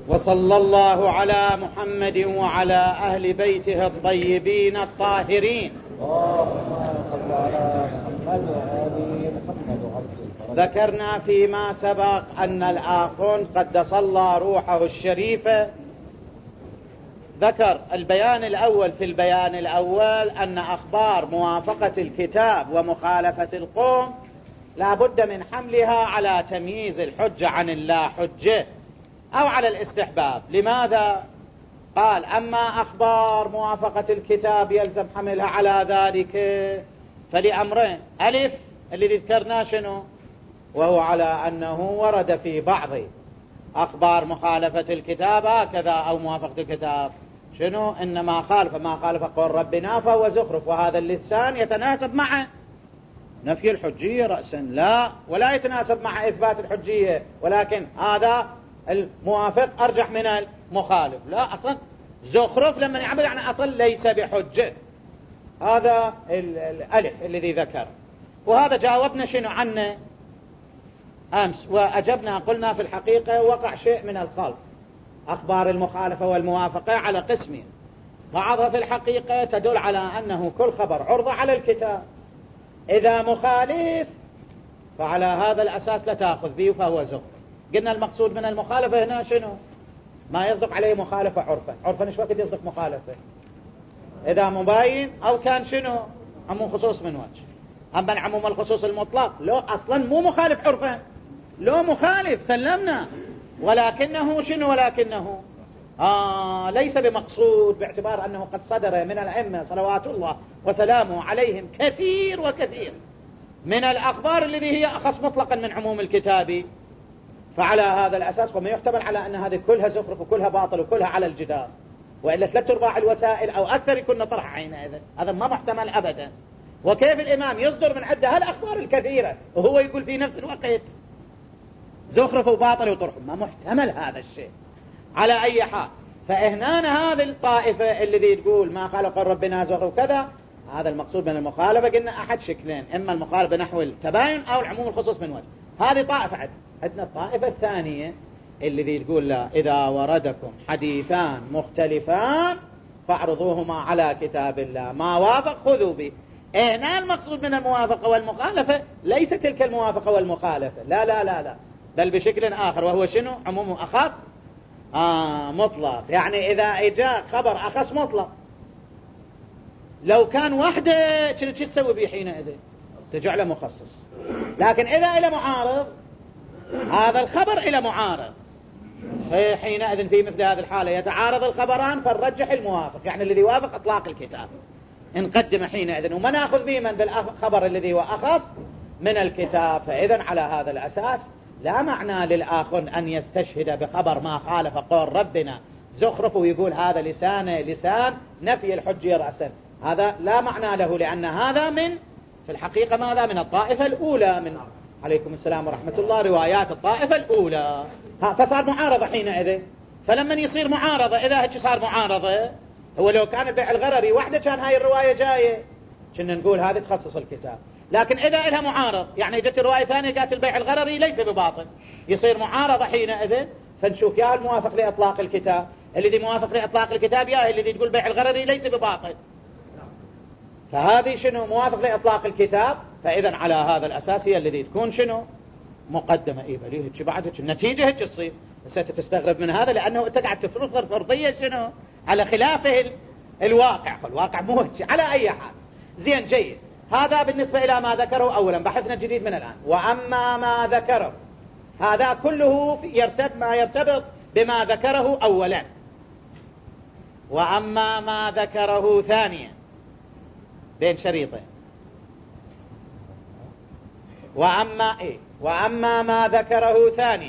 وصلى الله على محمد وعلى أهل بيته الطيبين الطاهرين. ذكرنا فيما سبق أن الآخوند قدس الله روحه الشريفة ذكر البيان الأول في البيان الأول أن أخبار موافقة الكتاب ومخالفة القوم لا بد من حملها على تمييز الحجة عن اللا حجة أو على الاستحباب. لماذا؟ قال أما أخبار موافقة الكتاب يلزم حملها على ذلك فلأمرين: ألف اللي ذكرناه شنو؟ وهو على أنه ورد في بعض أخبار مخالفة الكتاب هكذا أو موافقة الكتاب شنو؟ إنما خالف ما خالف قول ربنا فهو زخرف، وهذا اللسان يتناسب مع نفي الحجية رأسا لا، ولا يتناسب مع إثبات الحجية، ولكن هذا الموافق أرجح من المخالف. لا، أصلا زخرف لما يعبر عن أصل ليس بحجة. هذا الألف الذي ذكر، وهذا جاوبنا شنو عنه أمس وأجبنا قلنا في الحقيقة وقع شيء من الخلط. أخبار المخالفة والموافقة على قسمين، بعضها في الحقيقة تدل على أنه كل خبر عرضة على الكتاب، إذا مخالف فعلى هذا الأساس لا تأخذ به فهو زخرف. قلنا المقصود من المخالفة هنا شنو؟ ما يصدق عليه مخالفة عرفا إيش وقت يصدق مخالفة؟ إذا مباين أو كان شنو؟ عموم خصوص من وجه. أما العموم الخصوص المطلق لو أصلا مو مخالف عرفا، لو مخالف سلمنا، ولكنه شنو؟ ولكنه ليس بمقصود، باعتبار أنه قد صدر من الأئمة صلوات الله وسلامه عليهم كثير وكثير من الأخبار التي هي أخص مطلقا من عموم الكتاب. فعلى هذا الأساس وما يحتمل على أن هذه كلها زخرف وكلها باطل وكلها على الجدار، وإلا 3/4 الوسائل أو أكثر يكون طرح حينئذ، هذا ما محتمل أبدا. وكيف الإمام يصدر من عنده هالأخبار الكثيرة وهو يقول في نفس الوقت زخرف وباطل وطرح؟ ما محتمل هذا الشيء. على أي حال، فإهنان هذه الطائفة الذي تقول ما قال قل ربنا زخرف كذا، هذا المقصود من المخالفة. قلنا أحد شكلين: إما المخالفة نحو التباين أو العموم الخصوص من وجه. هذه طائفة. عندنا الطائفة الثانية الذي تقول لا، إذا وردكم حديثان مختلفان فاعرضوهما على كتاب الله، ما وافق خذوا به. هنا المقصود من الموافقة والمخالفة ليس تلك الموافقة والمخالفة، لا لا لا لا، بل بشكل آخر، وهو شنو؟ عموم أخص مطلق. يعني إذا إجاء خبر أخص مطلق، لو كان وحده شو تسوي به حينئذ؟ تجعله مخصص. لكن إذا إلى معارض، هذا الخبر إلى معارض، حينئذ في مثل هذه الحالة يتعارض الخبران فنرجح الموافق، يعني الذي وافق إطلاق الكتاب نقدم حينئذ، وما نأخذ به من بالخبر الذي هو أخص من الكتاب. فإذا على هذا الأساس لا معنى للآخر أن يستشهد بخبر ما خالف قول ربنا زخرف ويقول هذا لسان نفي الحجية رأسا، هذا لا معنى له، لأن هذا في الحقيقة ماذا؟ من الطائفة الأولى، من عليكم السلام ورحمة الله، روايات الطائفة الأولى. فصار معارضة حينئذ. فلما يصير معارضة، إذا هيك صار معارضة، هو لو كان البيع الغرري وحده كان هاي الرواية جاية كنا نقول هذه تخصص الكتاب. لكن إذا إلها معارض، يعني جت رواية ثانية قالت البيع الغرري ليس بباطل، يصير معارضة حينئذ. فنشوف يا الموافق لإطلاق الكتاب، الذي موافق لإطلاق الكتاب، يا الذي تقول بيع الغرري ليس بباطل. فهذه شنو؟ موافق لإطلاق الكتاب. فإذا على هذا الأساس هي الذي تكون شنو؟ مقدمة. بليه هيك بعد هيك النتيجة هيك تصير. بس تستغرب من هذا لأنه أنت قاعد تفرض فرضية شنو؟ على خلافه الواقع. فالواقع مو هيك. على أي حال، زين جيد. هذا بالنسبة إلى ما ذكره أولا، بحثنا الجديد من الآن. وأما ما ذكره، هذا كله ما يرتبط بما ذكره أولا. وأما ما ذكره ثانيا بين شريطين. وأما ما ذكره ثانيا،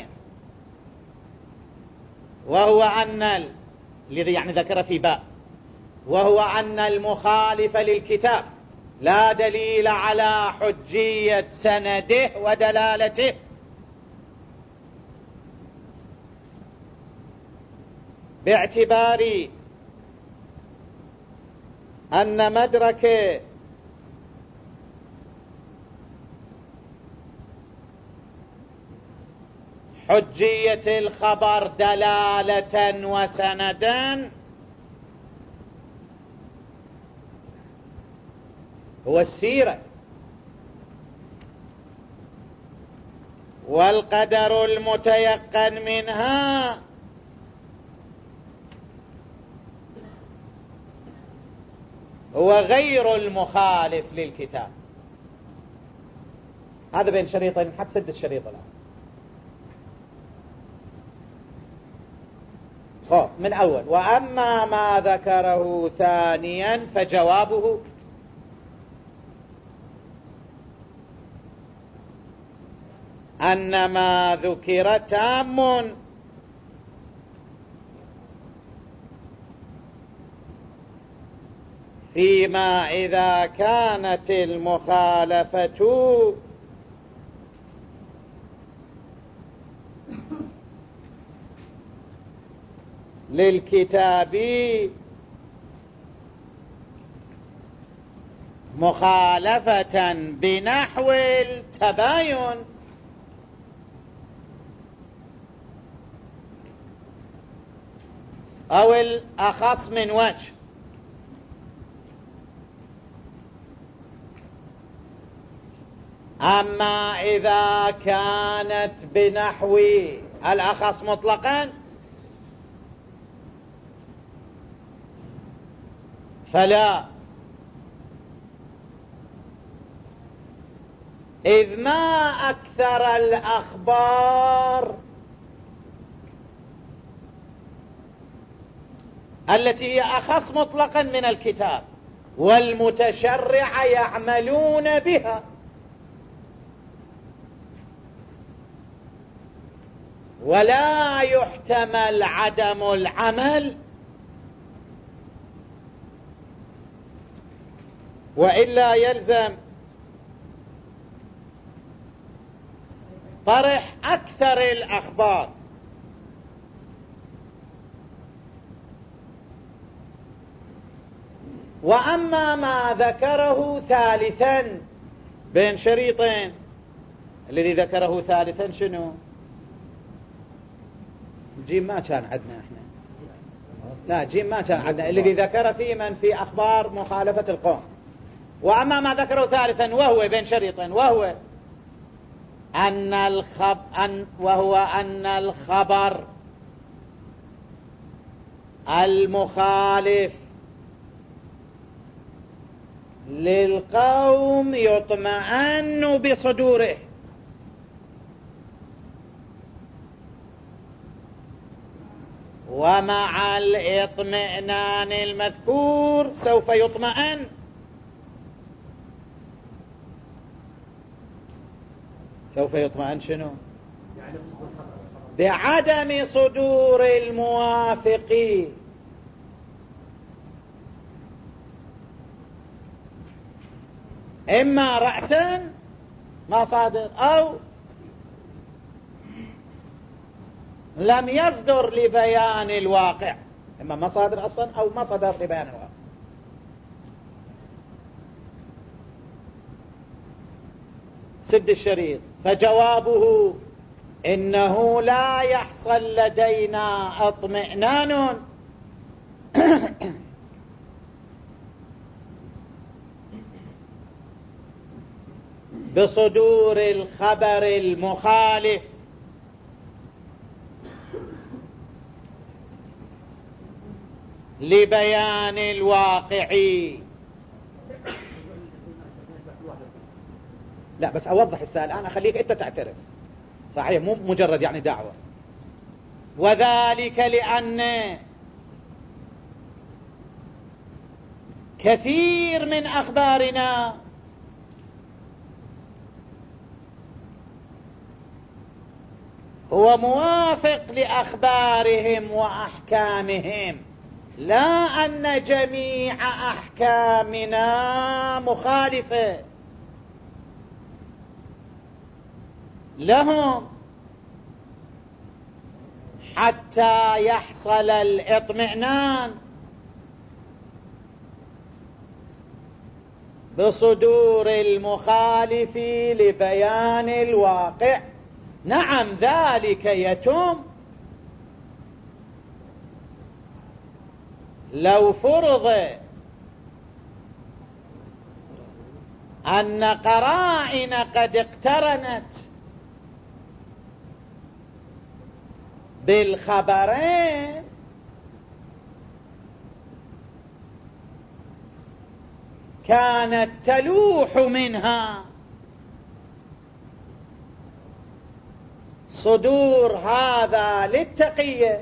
وهو أن الذي يعني ذكر في باء، وهو أن المخالف للكتاب لا دليل على حجية سنده ودلالته، باعتبار أن مدرك حجية الخبر دلالة وسندا هو السيرة، والقدر المتيقن منها هو غير المخالف للكتاب. هذا بين شريطين، حتسد الشريط الآن. من أول: وأما ما ذكره ثانيا فجوابه أن ما ذكر تام فيما إذا كانت المخالفة للكتاب مخالفة بنحو التباين أو الأخص من وجه. أما إذا كانت بنحو الأخص مطلقا فلا، إذ ما أكثر الأخبار التي هي أخص مطلقا من الكتاب والمتشرع يعملون بها، ولا يحتمل عدم العمل، وإلا يلزم طرح أكثر الأخبار. وأما ما ذكره ثالثا بين شريطين، الذي ذكره ثالثا شنو؟ جيم ما كان عندنا احنا، لا جيم ما كان عندنا، الذي ذكر في من في أخبار مخالفة القوم. وأما ما ذكره ثالثا وهو بين شريطين، وهو أن الخبر المخالف للقوم يطمئن بصدوره، ومع الاطمئنان المذكور سوف يطمئن شنو؟ بعدم صدور الموافق إما رأسا ما صادر، أو لم يصدر لبيان الواقع، إما ما صادر أصلا أو ما صدر لبيان الواقع. سد الشريط. فجوابه إنه لا يحصل لدينا اطمئنان بصدور الخبر المخالف لبيان الواقع. لا بس أوضح السؤال الآن، أخليك أنت تعترف صحيح، مو مجرد يعني دعوة. وذلك لأن كثير من أخبارنا هو موافق لأخبارهم وأحكامهم، لا أن جميع أحكامنا مخالفة لهم، حتى يحصل الاطمئنان بصدور المخالف لبيان الواقع. نعم ذلك يتم لو فرض أن قرائن قد اقترنت بالخبرين كانت تلوح منها صدور هذا للتقية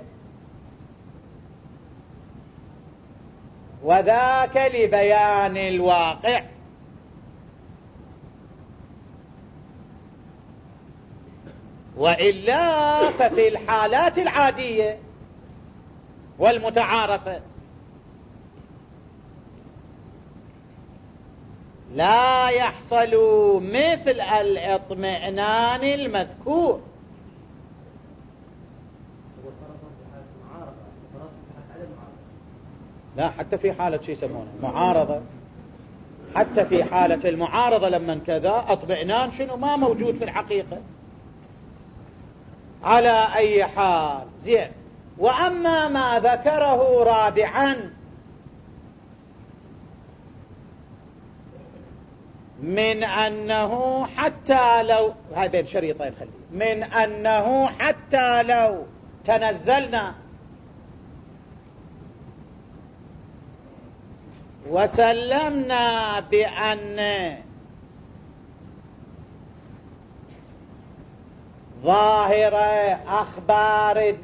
وذاك لبيان الواقع، وإلا ففي الحالات العادية والمتعارفة لا يحصل مثل الاطمئنان المذكور. لا، حتى في حالة شو يسمونه معارضة، حتى في حالة المعارضة لما كذا اطمئنان شنو ما موجود في الحقيقة. على أي حال زين. وأما ما ذكره رابعا من أنه حتى لو، هاي بين شريطين خلي، من أنه حتى لو تنزلنا وسلمنا بأن ظاهر أخبار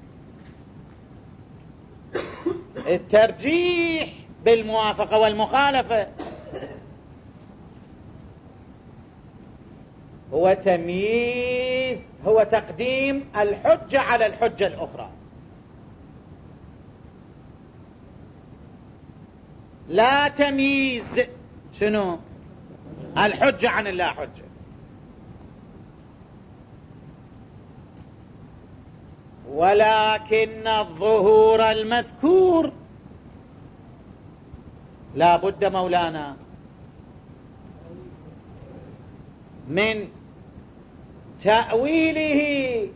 الترجيح بالموافقة والمخالفة هو تمييز، هو تقديم الحجة على الحجة الأخرى، لا تمييز شنو الحجة عن اللا حجة. ولكن الظهور المذكور لا بد مولانا من تأويله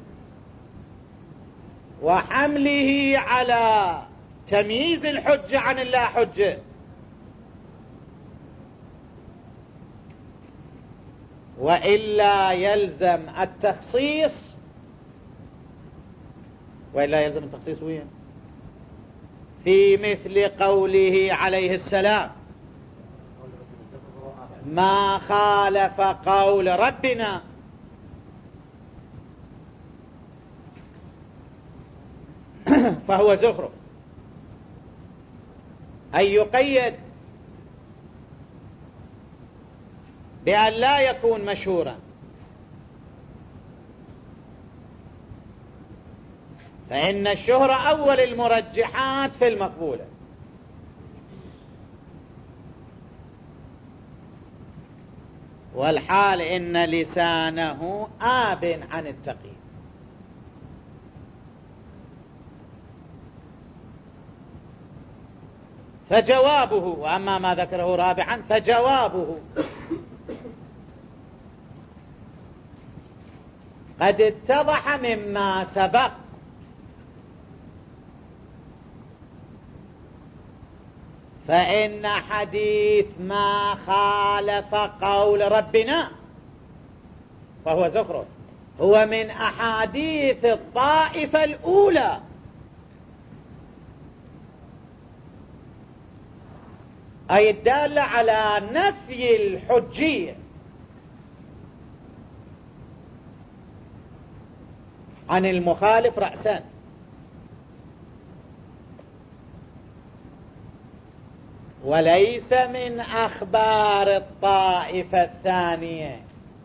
وحمله على تمييز الحجة عن اللا حجة، وإلا يلزم التخصيص. وإلا يلزم التخصيص وين؟ في مثل قوله عليه السلام ما خالف قول ربنا فهو زخرف، أن يقيد بأن لا يكون مشهورا، فإن الشهرة أول المرجحات في المقبولة، والحال إن لسانه آب عن التقييد. فجوابه، وأما ما ذكره رابعا فجوابه قد اتضح مما سبق، فإن حديث ما خالف قول ربنا فهو زخرف هو من أحاديث الطائفة الأولى، أي الدالة على نفي الحجية عن المخالف رأسا، وليس من أخبار الطائفة الثانية،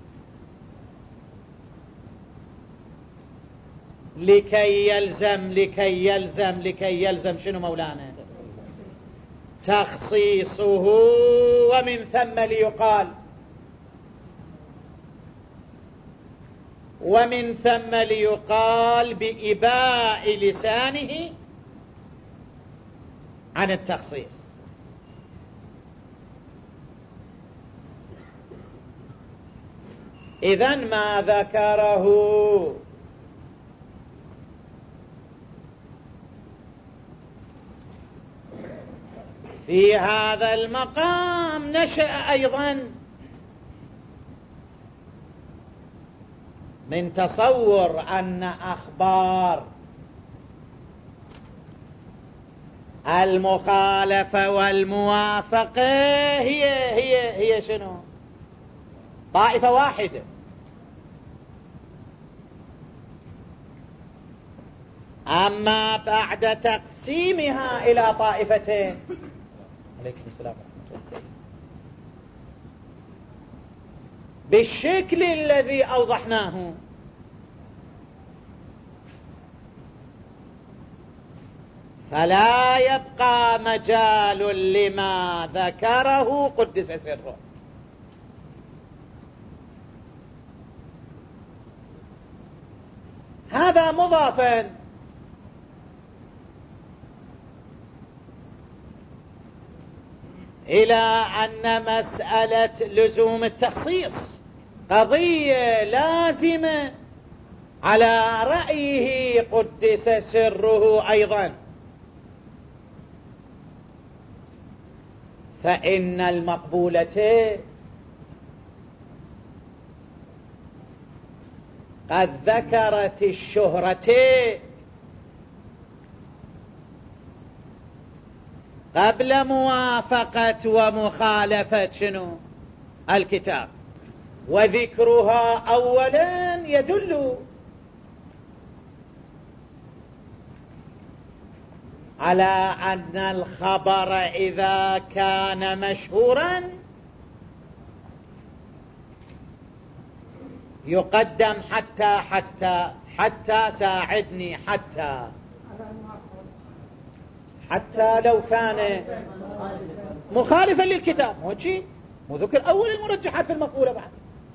لكي يلزم شنو مولانا تخصيصه، ومن ثم ليقال بإباء لسانه عن التخصيص. إذن ما ذكره في هذا المقام نشأ أيضا من تصور أن أخبار المخالفة والموافقة هي شنو؟ طائفة واحدة. أما بعد تقسيمها إلى طائفتين، عليكم السلام ورحمة الله، بالشكل الذي أوضحناه، فلا يبقى مجال لما ذكره قدس سره. هذا مضافا إلى أن مسألة لزوم التخصيص قضية لازمة على رأيه قدس سره أيضا، فإن المقبولتين قد ذكرت الشهرتين قبل موافقة ومخالفة شنو؟ الكتاب، وذكرها أولا يدل على أن الخبر إذا كان مشهورا يقدم حتى ساعدني حتى لو كان مخالفا للكتاب، مو شيء، مو ذكر أول المرجحات في المقولة بعد.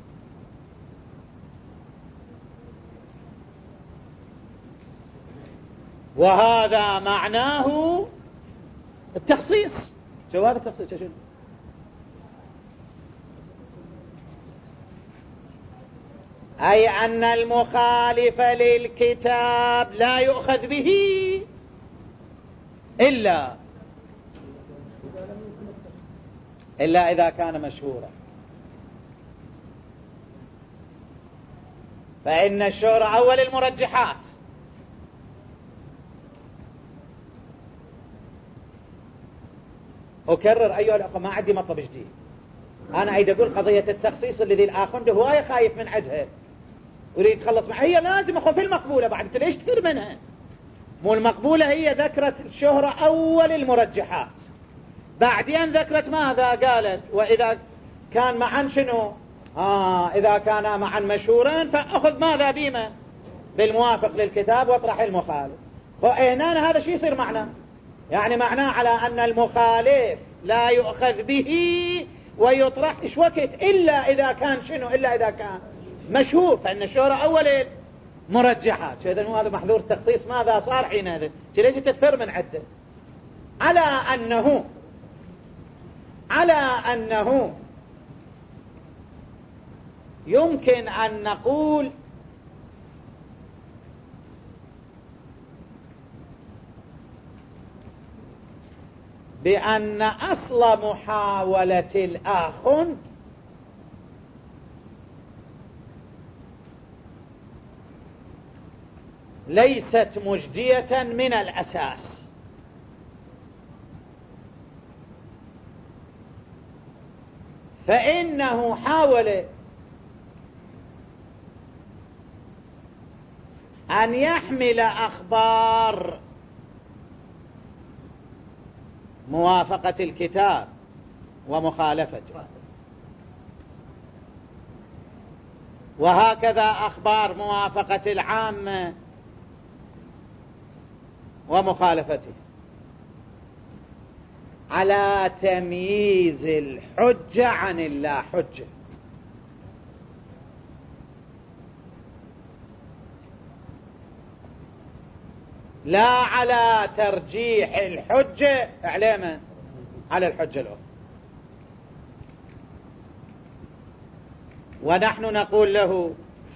وهذا معناه التخصيص. شو هذا التخصيص؟ شنو؟ أي أن المخالف للكتاب لا يؤخذ به إلا إذا كان مشهورا، فإن الشهرة أول المرجحات. أكرر أيها الأخوة، ما عندي مطلب جديد، أنا عيد أقول قضية التخصيص الذي الآخر هواية خايف من عدها ويريد يتخلص معها، هي لازم أخو في المقبولة بعد، أنت ليش تكثر منها؟ مو المقبولة هي ذكرت الشهرة أول المرجحات، بعدين ذكرت ماذا؟ قالت وإذا كان معا شنو؟ إذا كان معا مشهورا فأخذ ماذا بما بالموافق للكتاب واطرح المخالف. وإهنا هذا شيء يصير معناه، يعني معناه على أن المخالف لا يؤخذ به ويطرح إيش وقت إلا إذا كان شنو؟ إلا إذا كان مشهور، فإن الشهرة أول مرجحات. إذن هذا محذور التخصيص ماذا صار حينئذ؟ ليش تتفر من عدة؟ على أنه يمكن أن نقول بأن أصل محاولة الآخذ ليست مجدية من الأساس، فإنه حاول أن يحمل أخبار موافقة الكتاب ومخالفته، وهكذا أخبار موافقة العامة ومخالفته، على تمييز الحجة عن اللا حجة، لا على ترجيح الحجة على الحجة الأخرى. ونحن نقول له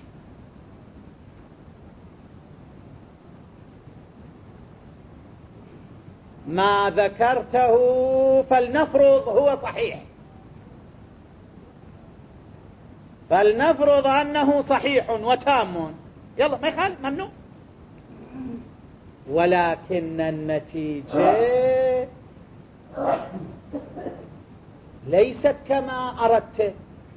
ما ذكرته فلنفرض هو صحيح، فلنفرض أنه صحيح وتام، يلا ما يخالف ممنوع، ولكن النتيجة ليست كما أردت.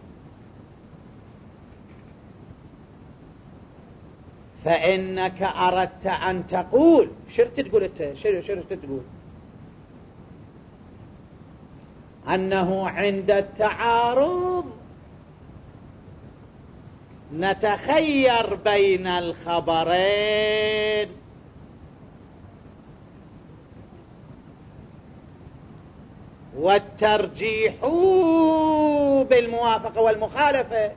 فإنك أردت أن تقول شرت تقول أنت شرت تقول أنه عند التعارض نتخير بين الخبرين، والترجيح بالموافقة والمخالفة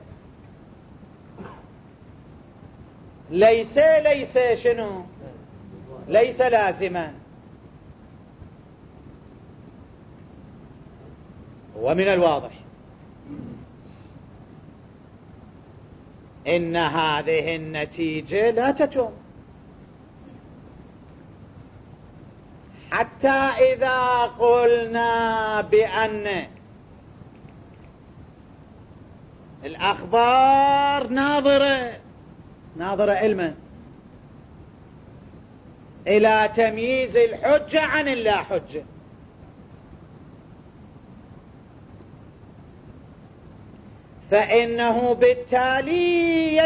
ليس شنو؟ ليس لازما. ومن الواضح إن هذه النتيجة لا تتم حتى إذا قلنا بأن الأخبار ناظرة علما إلى تمييز الحجة عن اللا حجة، فإنه بالتالي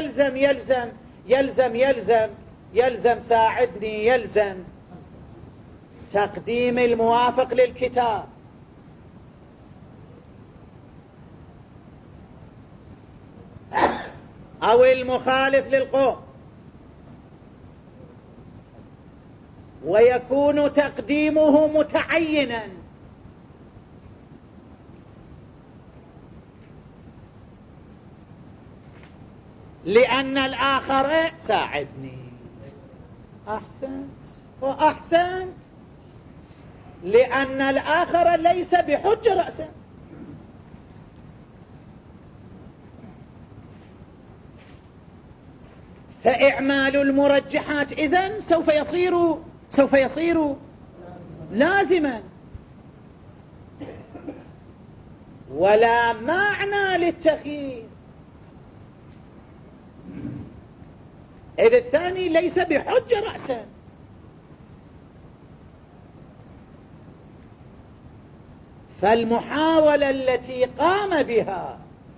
يلزم ساعدني، يلزم تقديم الموافق للكتاب أو المخالف للقول، ويكون تقديمه متعينا لأن الآخر ساعدني. أحسنت لأن الآخر ليس بحجة رأسا، فإعمال المرجحات إذن سوف يصير لازما، ولا معنى للتخيير، إذ الثاني ليس بحجة رأسا. فالمحاولة التي قام بها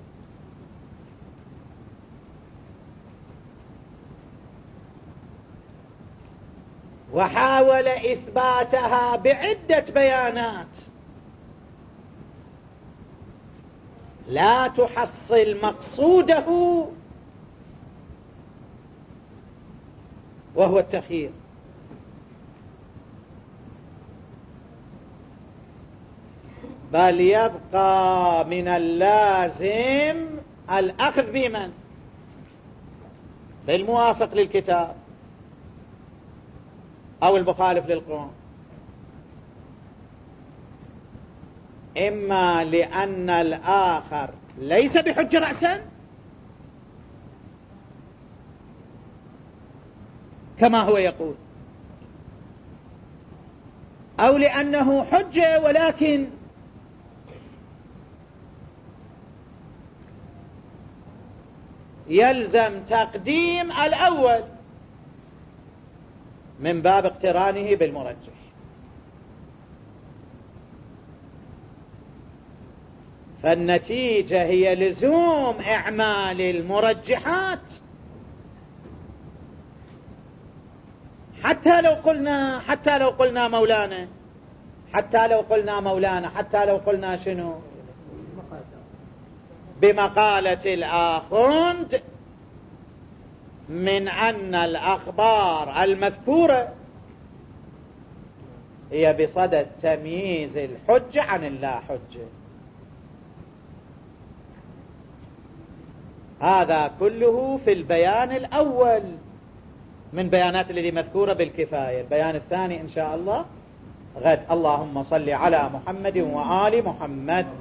وحاول إثباتها بعدة بيانات لا تحصل مقصوده وهو التخيير، بل يبقى من اللازم الأخذ بمن؟ بالموافق للكتاب أو المخالف للقرآن، إما لأن الآخر ليس بحجة رأسا كما هو يقول، أو لأنه حجة ولكن يلزم تقديم الأول من باب اقترانه بالمرجح. فالنتيجة هي لزوم إعمال المرجحات حتى لو قلنا مولانا، حتى لو قلنا شنو؟ بمقالة الآخوند من أن الأخبار المذكورة هي بصدد تمييز الحجة عن اللا حجة. هذا كله في البيان الأول من بيانات الذي مذكورة بالكفاية. البيان الثاني إن شاء الله غد. اللهم صل على محمد وآل محمد.